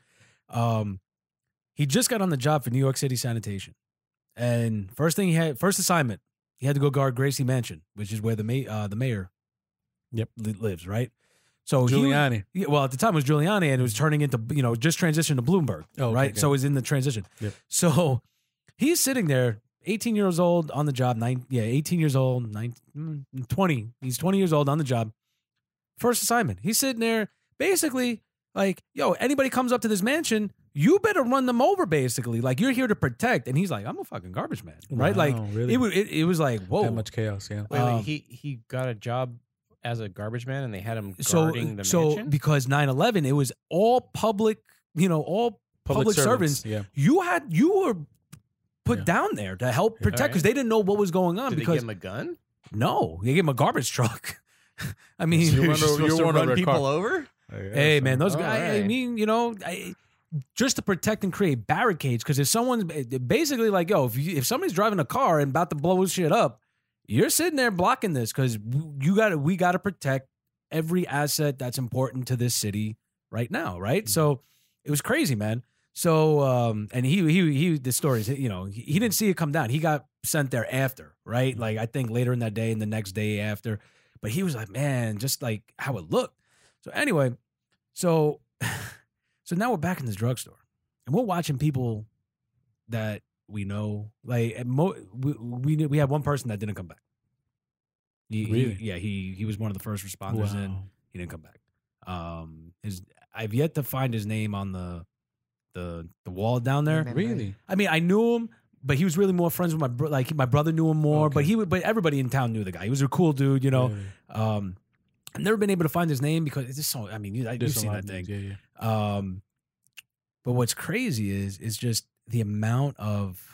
He just got on the job for New York City Sanitation. And first assignment, he had to go guard Gracie Mansion, which is where the mayor lives, right? So Giuliani. At the time it was Giuliani, and it was turning into, just transitioned to Bloomberg, right? Okay. So it was in the transition. Yep. So he's sitting there, 18 years old on the job, 18 years old, 20. He's 20 years old on the job. First assignment. He's sitting there basically like, anybody comes up to this mansion, you better run them over, basically. Like, you're here to protect. And he's like, I'm a fucking garbage man, right? Wow, like, really? it was like, whoa. That much chaos, yeah. Wait, he got a job as a garbage man and they had him guarding the mansion? So, because 9/11, it was all public, all public servants. Yeah. You were put down there to help protect because they didn't know what was going on. Did because they give him a gun? No, they gave him a garbage truck. I mean, so you're supposed to run people over? Hey, man, those guys, right. I mean, just to protect and create barricades, because if someone's basically like, if somebody's driving a car and about to blow shit up, you're sitting there blocking this because we got to protect every asset that's important to this city right now, right? Mm-hmm. So it was crazy, man. So, and he the stories, he didn't see it come down. He got sent there after, right? Like, I think later in that day and the next day after. But he was like, man, just like how it looked. So anyway, so So now we're back in this drugstore, and we're watching people that we know. Like we had one person that didn't come back. Really? He was one of the first responders in. He didn't come back. I've yet to find his name on the wall down there. Really? I mean, I knew him, but he was really more friends with my brother knew him more. Okay. But everybody in town knew the guy. He was a cool dude, you know. Really? I've never been able to find his name because it's just so. I mean, you've There's a seen lot that of thing. things, yeah. But what's crazy is just the amount of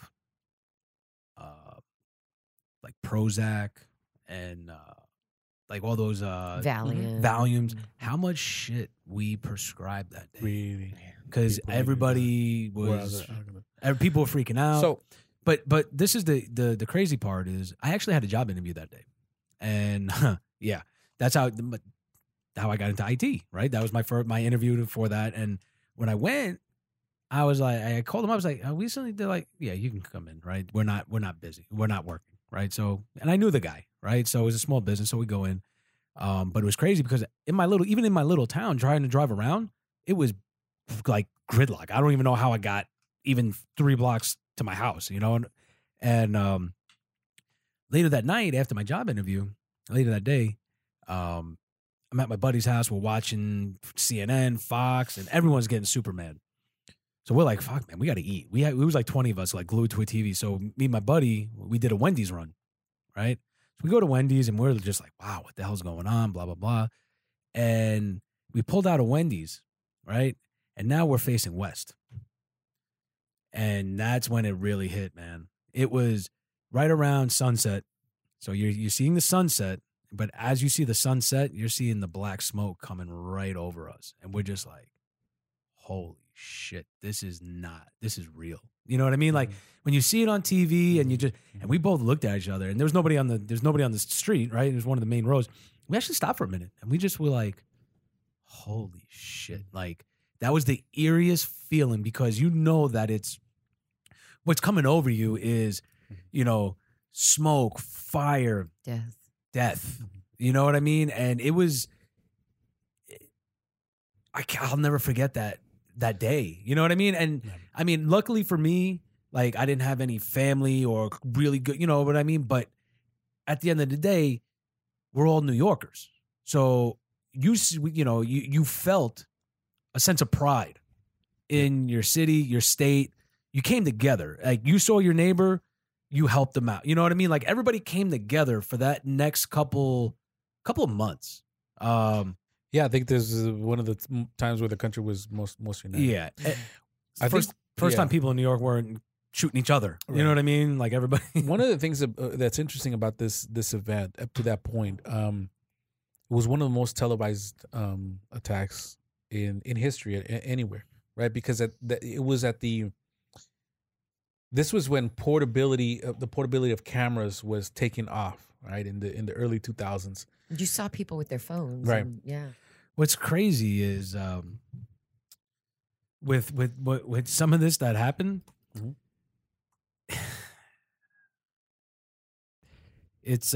like Prozac and like all those Valiums, how much shit we prescribed that day. Really? Because everybody was people were freaking out. So, but this is the crazy part is I actually had a job interview that day, and yeah, that's how I got into IT. Right, that was my interview for that. And when I went, I was like, I called them. I was like, recently they're like, yeah, you can come in. Right, we're not busy. We're not working. Right, so and I knew the guy. Right, so it was a small business, so we go in. But it was crazy because even in my little town, trying to drive around, it was like gridlock. I don't even know how I got even 3 blocks to my house, you know? And later that night, after my job interview, later that day, I'm at my buddy's house. We're watching CNN, Fox, and everyone's getting super mad. So we're like, fuck, man, we got to eat. We was like 20 of us like glued to a TV. So me and my buddy, we did a Wendy's run, right? So we go to Wendy's and we're just like, wow, what the hell's going on? Blah, blah, blah. And we pulled out a Wendy's, right? And now we're facing west. And that's when it really hit, man. It was right around sunset. So you're seeing the sunset, but as you see the sunset, you're seeing the black smoke coming right over us. And we're just like, holy shit, this is real. You know what I mean? Like when you see it on TV and and we both looked at each other and there's nobody on the street, right? It was one of the main roads. We actually stopped for a minute and we just were like, holy shit. Like that was the eeriest feeling because you know that what's coming over you is, you know, smoke, fire, death. You know what I mean? And it was, I'll never forget that day. You know what I mean? And I mean, luckily for me, like I didn't have any family or really good, you know what I mean? But at the end of the day, we're all New Yorkers. So you felt a sense of pride in your city, your state. You came together. Like you saw your neighbor, you helped them out. You know what I mean? Like everybody came together for that next couple of months. Yeah, I think this is one of the times where the country was most united. Yeah. First time people in New York weren't shooting each other. You know what I mean? Like everybody. One of the things that's interesting about this event up to that point, it was one of the most televised attacks in history anywhere, right? Because this was when the portability of cameras was taking off, right? In the early 2000s. You saw people with their phones. Right. Yeah. What's crazy is with some of this that happened, it's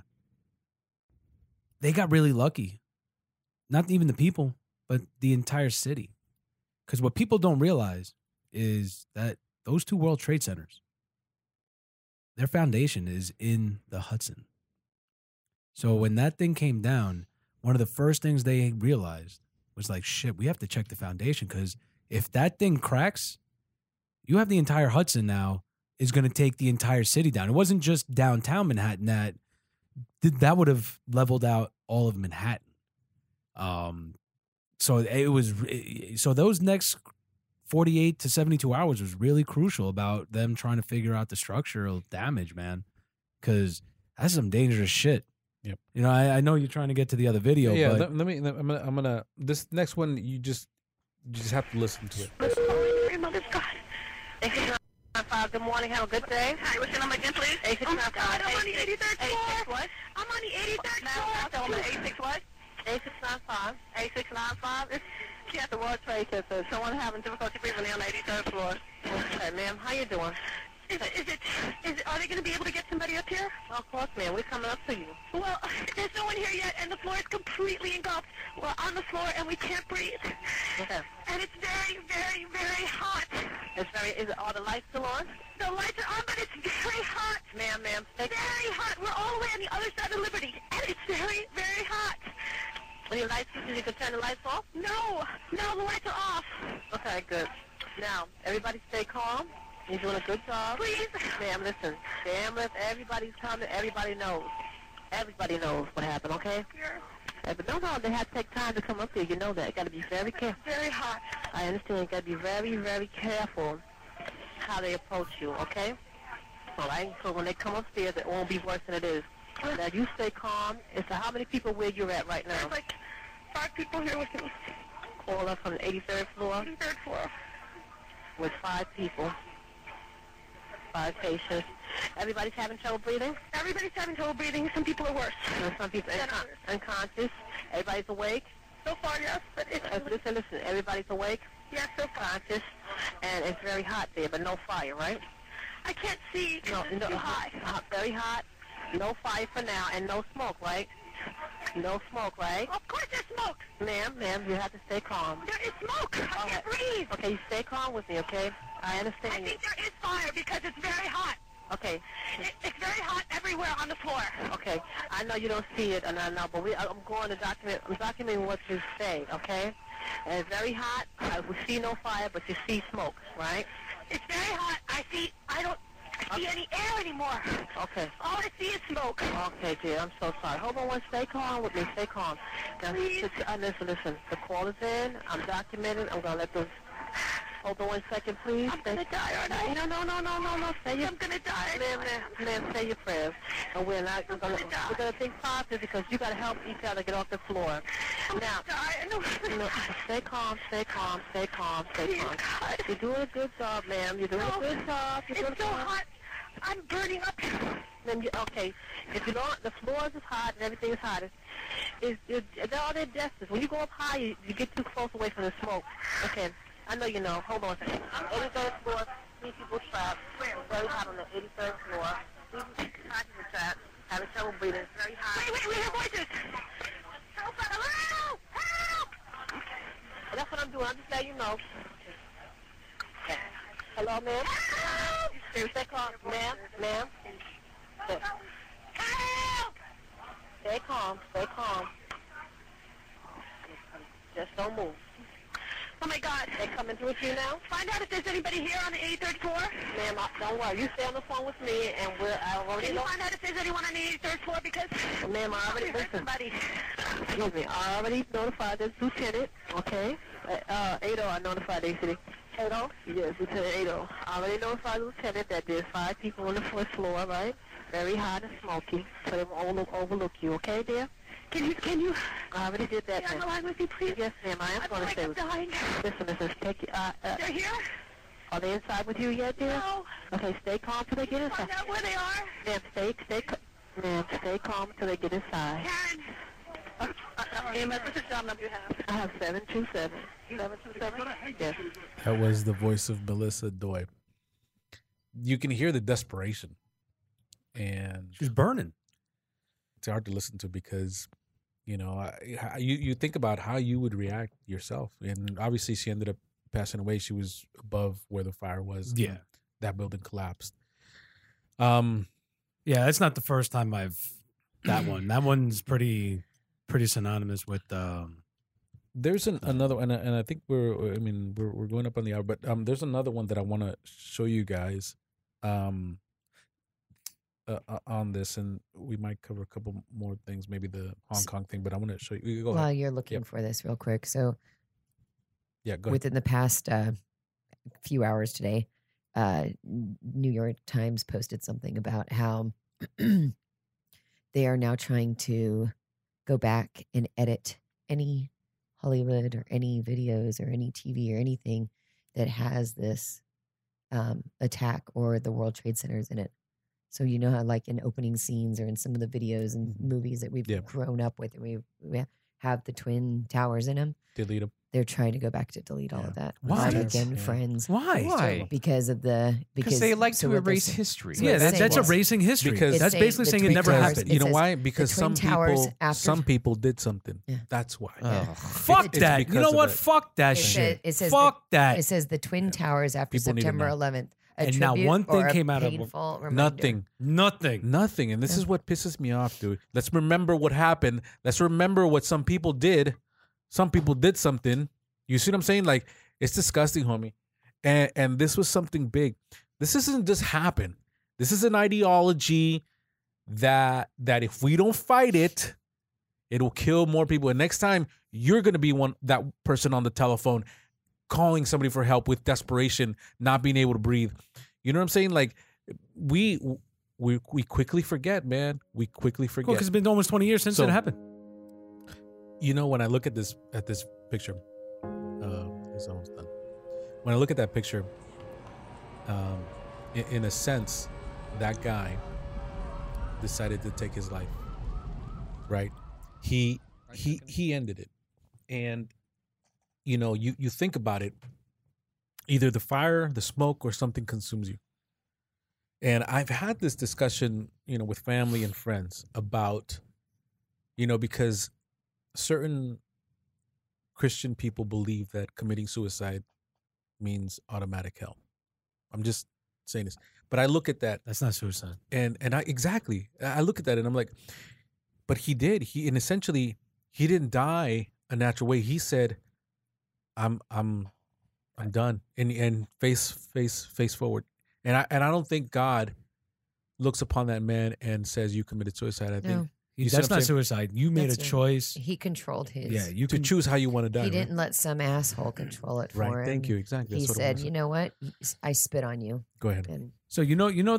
they got really lucky. Not even the people, but the entire city. Because what people don't realize is that those 2 World Trade Centers, their foundation is in the Hudson. So when that thing came down, one of the first things they realized was like, shit, we have to check the foundation because if that thing cracks, you have the entire Hudson now is going to take the entire city down. It wasn't just downtown Manhattan that would have leveled out all of Manhattan. So those next 48 to 72 hours was really crucial about them trying to figure out the structural damage, man, because that's some dangerous shit. Yep. You know, I know you're trying to get to the other video. Yeah. But I'm gonna. This next one, you just have to listen to it. Good morning. Have a good day. Hi, what's your number again, please? 8695. I'm on the 83rd floor. What? I'm on the 83rd floor. Tell me 86 what? 8695. 8695. She at the World Trade Center. Someone having difficulty breathing on the 83rd floor. Okay, ma'am. How you doing? Are they going to be able to get somebody up here? Of course, man. We're coming up to you. Well, there's no one here yet, and the floor is completely engulfed. We're on the floor, and we can't breathe. Okay. And it's very, very, very hot. Are the lights still on? The lights are on, but it's very hot. Ma'am. Very hot. We're all the way on the other side of Liberty, and it's very, very hot. Any lights? You can turn the lights off? No, the lights are off. Okay, good. Now, everybody stay calm. You're doing a good job. Please. Ma'am, listen. Everybody's coming. Everybody knows. Everybody knows what happened, okay? Sure. But no, they have to take time to come up here. You know that. You got to be very careful. It's very hot. I understand. You got to be very, very careful how they approach you, okay? All right? So when they come upstairs, it won't be worse than it is. Now, you stay calm. So how many people where you're at right now? There's like 5 people here with me. All up from the 83rd floor? 83rd floor. With 5 people. 5 patients. Everybody's having trouble breathing? Everybody's having trouble breathing. Some people are worse. And some people unconscious. Everybody's awake? So far, yes. But it's listen. Everybody's awake? Yes, so far. Conscious. And it's very hot there, but no fire, right? I can't see. No, it's too hot. Very hot. No fire for now, and no smoke, right? No smoke, right? Of course there's smoke. Ma'am, you have to stay calm. There is smoke. I can't breathe. Okay, you stay calm with me, okay? I understand. I think there is fire because it's very hot. Okay. It's very hot everywhere on the floor. Okay. I know you don't see it, and I know, but I'm going to document. I'm documenting what you say, okay? And it's very hot. We see no fire, but you see smoke, right? It's very hot. I don't see any air anymore. Okay. All I see is smoke. Okay, dear. I'm so sorry. Hold on stay calm with me. Stay calm. Now, please. Listen. The call is in. I'm documenting. I'm going to let those... Hold on 1 second, please. I'm going to die, aren't I? No. I'm going to die. Ma'am, say your prayers. And we're going to think positive because you got to help each other get off the floor. Now, stay calm. You're doing a good job, ma'am. You're doing a good job. It's so hot. I'm burning up. Okay. If you don't, the floors is hot and everything is hot. They're all their destinies. When you go up high, you get too close away from the smoke. Okay. I know you know. Hold on a second. 83rd floor, 3 people trapped. Very hot on the 83rd floor. 3 people trapped. Having trouble breathing. It's very hot. Wait, we hear voices. Help! That's what I'm doing. I'm just letting you know. Okay. Hello, ma'am? Stay calm. Ma'am? Help! Stay calm. Just don't move. Oh, my God. They coming through with you now? Find out if there's anybody here on the 83rd floor. Ma'am, don't worry. You stay on the phone with me, and I already Can you find out if there's anyone on the 83rd floor? Because... Ma'am, I already... heard somebody. Excuse me. I already notified the lieutenant, okay? Ado, I notified the city. Ado? Yes, Lieutenant Ado. I already notified the lieutenant that there's 5 people on the first floor, right? Very hot and smoky. So they won't overlook you, okay, dear? Can you? I already did that, Stay on the line with me, please. Yes, ma'am. I am going to stay with you. Listen. Take they're here? Are they inside with you yet, dear? No. Okay, stay calm till they get inside. Find out where they are. Ma'am, stay calm till they get inside. Karen. What's the job number you have? I have 727. 727? Yes. That was the voice of Melissa Doi. You can hear the desperation. And she's burning. It's hard to listen to because, you think about how you would react yourself. And obviously she ended up passing away. She was above where the fire was. Yeah. That building collapsed. Yeah, it's not the first time that one. That one's pretty synonymous with there's another and I think we're going up on the hour, but there's another one that I want to show you guys on this, and we might cover a couple more things, maybe the Hong Kong thing, but I want to show you. Go While ahead. you're looking for this real quick. So yeah, go ahead. Within the past few hours today, New York Times posted something about how they are now trying to go back and edit any Hollywood or any videos or any TV or anything that has this attack or the World Trade Centers in it. So you know how like in opening scenes or in some of the videos and movies that we've grown up with, and we have the Twin Towers in them. Delete them. They're trying to go back to delete all of that. Why? Again, friends. Why? Because they like so to what they're erase saying- history. so Yeah, what they're that's saying is- erasing history. Because- That's It's basically the saying it Twin never Towers- happened. it You know says why? the Because Twin Towers after- some people did something. Yeah. That's why. Fuck It's that. You because know of what? that. Fuck that It shit. says Fuck that. It says the Twin Towers after People need to September know. 11th. A And not tribute one thing or a came out of it. painful reminder. Nothing. And this is what pisses me off, dude. Let's remember what happened. Let's remember what some people did. Some people did something. You see what I'm saying? Like, it's disgusting, homie. And this was something big. This isn't just happen. This is an ideology that if we don't fight it, it'll kill more people. And next time you're gonna be that person on the telephone calling somebody for help with desperation, not being able to breathe. You know what I'm saying? Like, we quickly forget, man. We quickly forget. Because it's been almost 20 years since So- it happened. You know, when I look at this picture, it's almost done. When I look at that picture, in a sense, that guy decided to take his life. Right? He ended it, and you know, you think about it. Either the fire, the smoke, or something consumes you. And I've had this discussion, you know, with family and friends about, you know, because certain Christian people believe that committing suicide means automatic hell. I'm just saying this, but I look at that. That's not suicide. And I look at that and I'm like, but he did. And essentially he didn't die a natural way. He said, I'm done, and face forward. And I don't think God looks upon that man and says you committed suicide. I think No. you see That's what I'm not saying? suicide. You made That's a right. choice. He controlled his. Yeah, you to can choose how you want to die. He right? didn't let some asshole control it for Right. him. Thank you. Exactly. He That's what I said, wanna say. "You know what? I spit on you." Go ahead. And So you know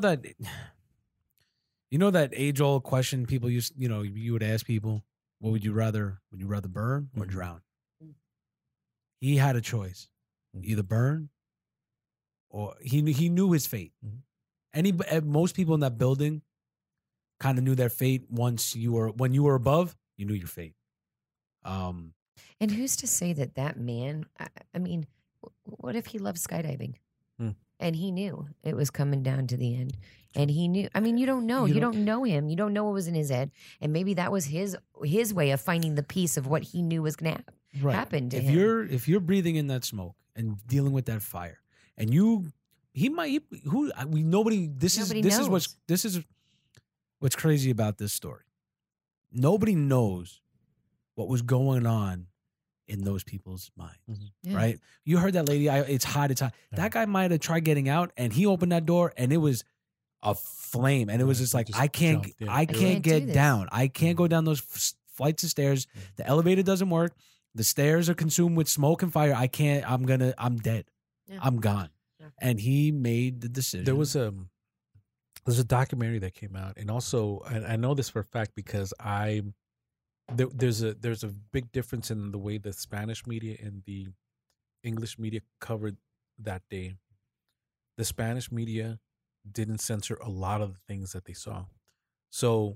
that age old question people used, you would ask people, what would you rather burn or Mhm. drown? He had a choice. Either burn or he knew his fate. Mhm. Most people in that building kind of knew their fate when you were above, you knew your fate. and who's to say that man? I mean, what if he loved skydiving, and he knew it was coming down to the end, and he knew? I mean, you don't know. You don't know him. You don't know what was in his head, and maybe that was his way of finding the piece of what he knew was going to happen to him. If you're breathing in that smoke and dealing with that fire, and nobody this is what's crazy about this story. Nobody knows what was going on in those people's minds, Yeah. right? You heard that lady. It's hot. It's hot. That guy might have tried getting out, and he opened that door, and it was a flame, and it was just like just I can't jumped in. I can't can't do get this. down. I can't go down those flights of stairs. The elevator doesn't work. The stairs are consumed with smoke and fire. I can't. I'm dead. Yeah. I'm gone. Yeah. And he made the decision. There's a documentary that came out, and also I know this for a fact because there's a big difference in the way the Spanish media and the English media covered that day. The Spanish media didn't censor a lot of the things that they saw. So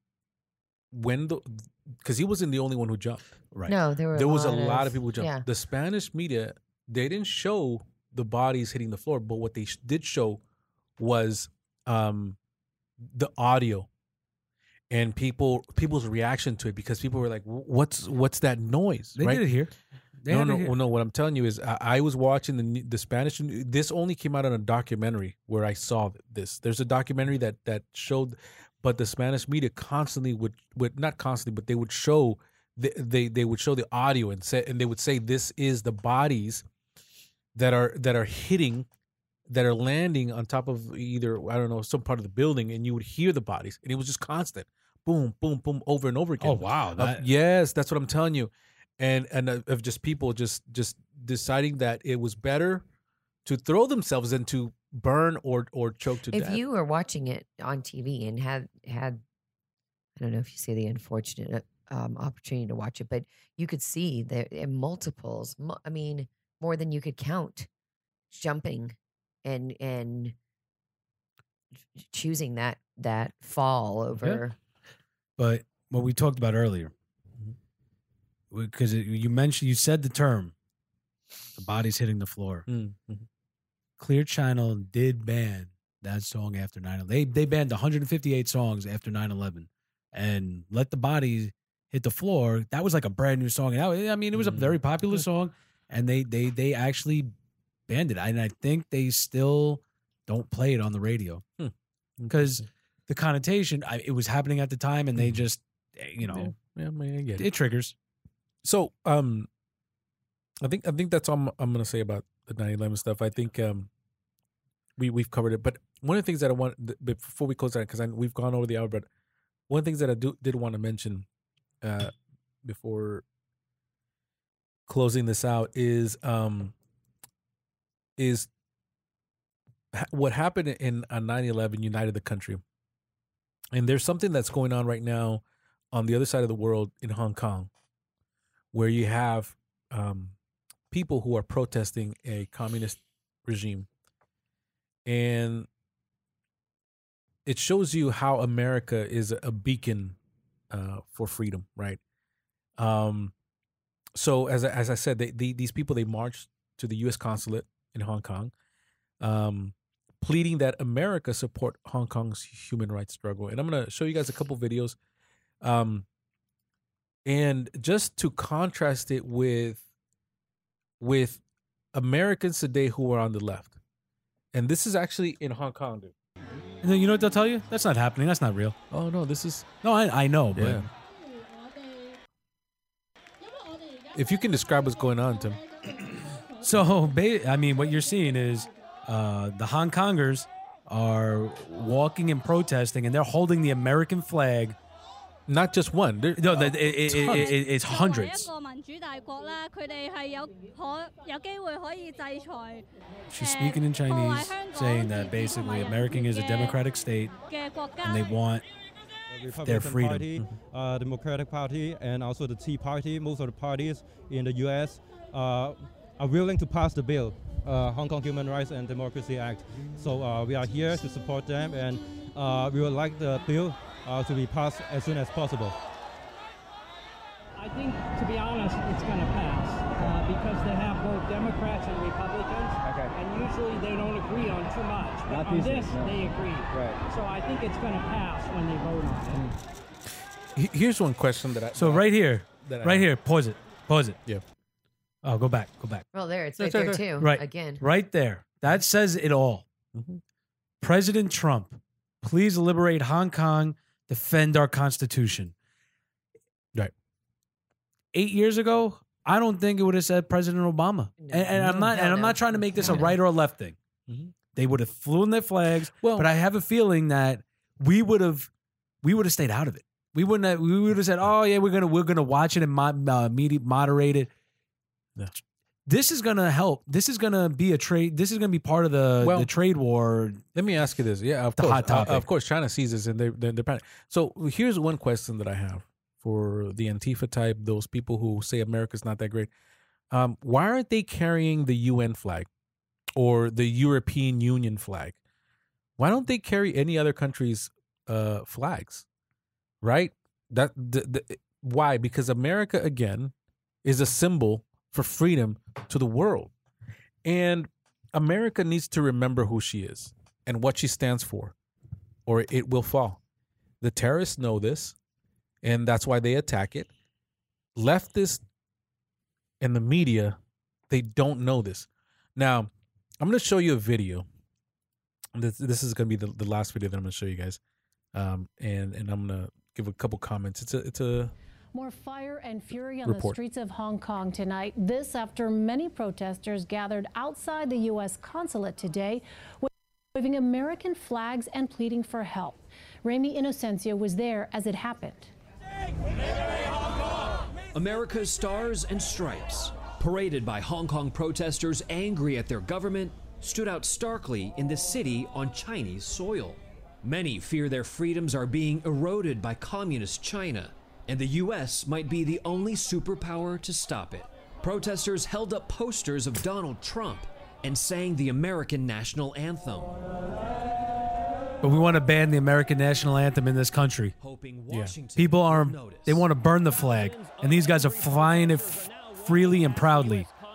because he wasn't the only one who jumped. right. No, there Was a lot of people who jumped. Yeah. The Spanish media, they didn't show the bodies hitting the floor, but what they did show was the audio and people's reaction to it, because people were like, what's that noise? They right? did it here. No. What I'm telling you is, I was watching the Spanish. This only came out on a documentary where I saw this. There's a documentary that showed, but the Spanish media constantly would not constantly, but they would show they would show the audio and they would say this is the bodies that are hitting, that are landing on top of either, I don't know, some part of the building, and you would hear the bodies, and it was just constant, boom, boom, boom, over and over again. Oh wow. Yes, that's what I'm telling you. And of just people just deciding that it was better to throw themselves than to burn or choke to death. If you were watching it on TV and had I don't know if you say the unfortunate opportunity to watch it, but you could see there in multiples. I mean, more than you could count, jumping and choosing that fall over. But what we talked about earlier, because you said the term The Bodies Hitting the Floor. Mm-hmm. Clear Channel did ban that song after 9/11. They banned 158 songs after 9/11, and Let the Bodies Hit the Floor. That was like a brand new song. And I mean, it was a very popular song, and they actually banned it. And I think they still don't play it on the radio because the connotation. It was happening at the time, and they just, you know, I mean, I get it. It triggers. So, I think that's all I'm gonna say about the 9/11 stuff. I think we've covered it, but one of the things that I want before we close out, because we've gone over the hour, but one of the things that I did want to mention before closing this out is what happened in 9/11 united the country, and there's something that's going on right now on the other side of the world in Hong Kong, where you have people who are protesting a communist regime. And it shows you how America is a beacon for freedom, right? So as I said, these people, they marched to the U.S. consulate in Hong Kong, pleading that America support Hong Kong's human rights struggle. And I'm going to show you guys a couple videos. And just to contrast it with Americans today who are on the left. And this is actually in Hong Kong, dude. And then you know what they'll tell you? That's not happening. That's not real. Oh, no, this is... No, I know, but... Yeah. If you can describe what's going on, Tim. So, I mean, what you're seeing is the Hong Kongers are walking and protesting, and they're holding the American flag. Not just one. No, it's hundreds. She's speaking in Chinese, saying that basically America is a democratic state, and they want their freedom. The Democratic Party and also the Tea Party, most of the parties in the U.S. Are willing to pass the bill, Hong Kong Human Rights and Democracy Act. So we are here to support them, and we would like the bill to be passed as soon as possible. I think, to be honest, it's going to pass because they have both Democrats and Republicans, and usually they don't agree on too much. But on this, they agree. Right. So I think it's going to pass when they vote on it. Here's one question that I... So right here, pause it. Yeah. Oh, go back. Well, there, it's right there too. Right. Again. Right there. That says it all. Mm-hmm. President Trump, please liberate Hong Kong, defend our Constitution. Right. 8 years ago, I don't think it would have said President Obama. And I'm not trying to make this a right or a left thing. Mm-hmm. They would have flown their flags, but I have a feeling that we would have stayed out of it. We would have said, "Oh yeah, we're gonna watch it and moderate it." Yeah. This is gonna help. This is gonna be a trade. This is gonna be part of the trade war. Let me ask you this. Yeah, of the course. Hot topic. Of course, China sees this and they're panic. So here's one question that I have for the Antifa type, those people who say America's not that great. Why aren't they carrying the UN flag or the European Union flag? Why don't they carry any other country's flags? Right? Why? Because America, again, is a symbol for freedom to the world. And America needs to remember who she is and what she stands for, or it will fall. The terrorists know this, and that's why they attack it. Leftists and the media, they don't know this. Now, I'm going to show you a video. This is going to be the last video that I'm going to show you guys. And I'm going to give a couple comments. It's a More fire and fury on report. The streets of Hong Kong tonight. This after many protesters gathered outside the U.S. consulate today, waving American flags and pleading for help. Remy Inocencio was there as it happened. America's stars and stripes, paraded by Hong Kong protesters angry at their government, stood out starkly in the city on Chinese soil. Many fear their freedoms are being eroded by communist China, and the U.S. might be the only superpower to stop it. Protesters held up posters of Donald Trump and sang the American national anthem. But we want to ban the American national anthem in this country. Hoping Washington People they want to burn the flag, and these guys are flying it freely and proudly.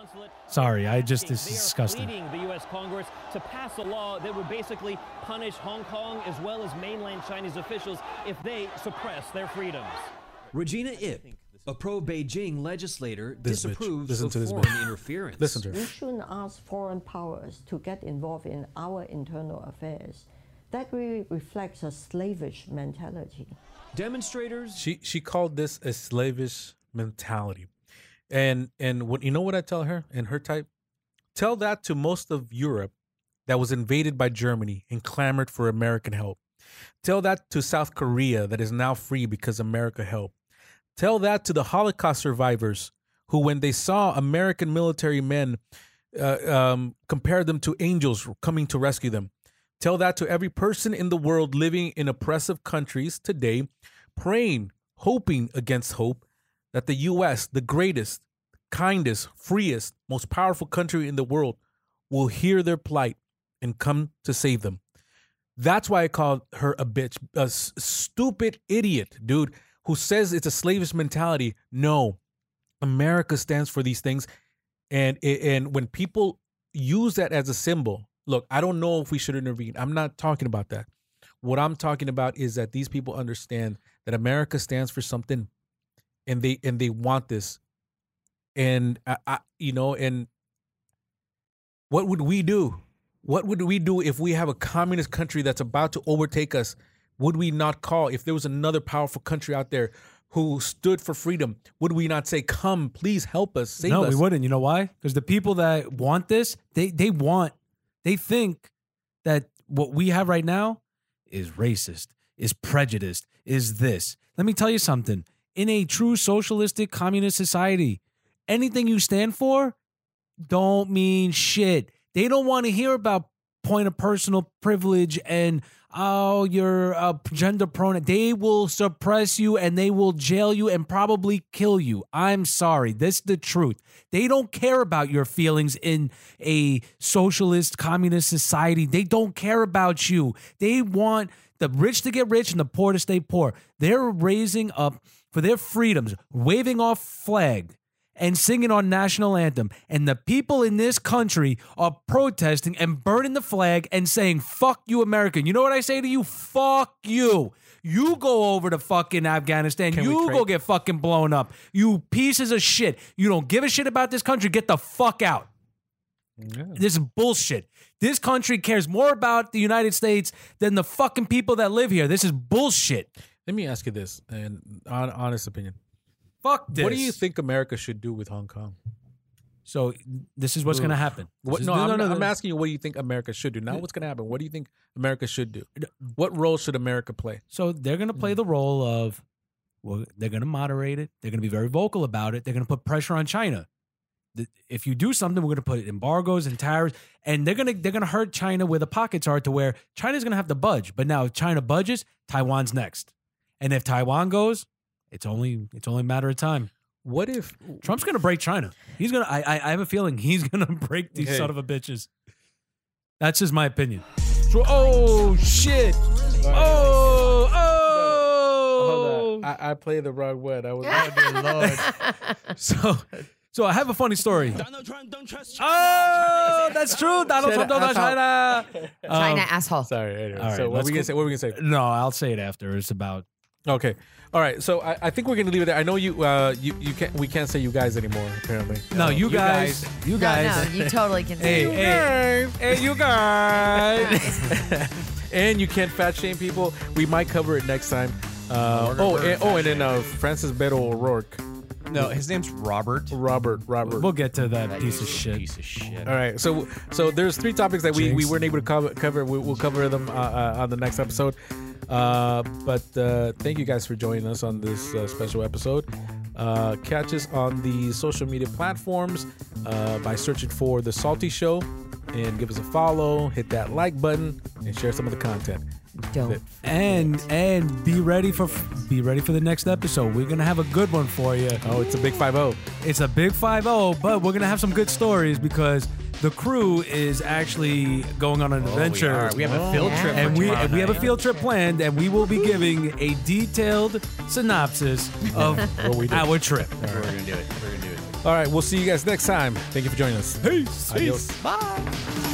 Sorry, this is They are disgusting. pleading the U.S. Congress to pass a law that would basically punish Hong Kong as well as mainland Chinese officials if they suppress their freedoms. Regina Ip, a pro-Beijing legislator, This bitch. disapproves Listen of to this foreign bitch. interference. Listen to her. We shouldn't ask foreign powers to get involved in our internal affairs. That really reflects a slavish mentality. Demonstrators. She called this a slavish mentality, and what you know what I tell her and her type, tell that to most of Europe that was invaded by Germany and clamored for American help. Tell that to South Korea that is now free because America helped. Tell that to the Holocaust survivors who, when they saw American military men, compared them to angels coming to rescue them. Tell that to every person in the world living in oppressive countries today, praying, hoping against hope, that the U.S., the greatest, kindest, freest, most powerful country in the world, will hear their plight and come to save them. That's why I called her a bitch, a stupid idiot, dude, who says it's a slavish mentality. No, America stands for these things. And when people use that as a symbol, look, I don't know if we should intervene. I'm not talking about that. What I'm talking about is that these people understand that America stands for something, and they want this. And and what would we do? What would we do if we have a communist country that's about to overtake us? Would we not call, if there was another powerful country out there who stood for freedom, would we not say, come, please help us, save us? No, we wouldn't. You know why? Because the people that want this, they think that what we have right now is racist, is prejudiced, is this. Let me tell you something. In a true socialistic communist society, anything you stand for don't mean shit. They don't want to hear about point of personal privilege and your gender pronoun. They will suppress you and they will jail you and probably kill you. I'm sorry. This is the truth. They don't care about your feelings in a socialist communist society. They don't care about you. They want the rich to get rich and the poor to stay poor. They're raising up for their freedoms, waving off flag and singing our national anthem. And the people in this country are protesting and burning the flag and saying, fuck you, American. You know what I say to you? Fuck you. You go over to fucking Afghanistan. You go get fucking blown up. You pieces of shit. You don't give a shit about this country. Get the fuck out. Yeah. This is bullshit. This country cares more about the United States than the fucking people that live here. This is bullshit. Let me ask you this, and honest opinion. Fuck this. What do you think America should do with Hong Kong? So this is what's going to happen. I'm asking you, what do you think America should do? Not what's going to happen. What do you think America should do? What role should America play? So they're going to play the role of, well, they're going to moderate it. They're going to be very vocal about it. They're going to put pressure on China. If you do something, we're going to put embargoes and tariffs, and they're going to hurt China where the pockets are, to where China's going to have to budge. But now if China budges, Taiwan's next. And if Taiwan goes, it's only a matter of time. What if Trump's going to break China? He's going to. I have a feeling he's going to break these son of a bitches. That's just my opinion. Oh shit! Oh. Hold on. I played the wrong one. I was. Lord. So I have a funny story. Donald Trump don't trust China. Oh, that's true. Donald Trump don't trust China. China asshole. Sorry. Anyway. All right, so what are we gonna say? No, I'll say it after. It's about. Okay. All right. So I think we're gonna leave it there. I know you can't. We can't say you guys anymore. Apparently. No, you guys. You guys. No, you totally can say Hey, you guys. And you can't fat shame people. We might cover it next time. And then Francis Beto O'Rourke. No, his name's Robert. Robert. We'll get to that piece of shit. All right. So there's 3 topics that we weren't able to cover. We'll cover them on the next episode. But thank you guys for joining us on this special episode. Catch us on the social media platforms by searching for The Salty Show, and give us a follow, hit that like button, and share some of the content. And be ready for the next episode. We're gonna have a good one for you. Oh, it's a big 5-0. It's a big 5-0, but we're gonna have some good stories because the crew is actually going on an adventure. We have a field trip, and we have a field trip planned, and we will be giving a detailed synopsis of our trip. We're gonna do it. All right, we'll see you guys next time. Thank you for joining us. Peace. Adios. Bye.